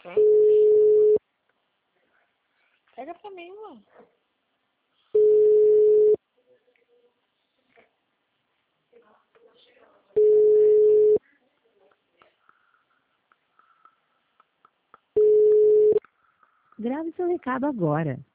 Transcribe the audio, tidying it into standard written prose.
Pega pra mim, mano. Grave seu recado agora.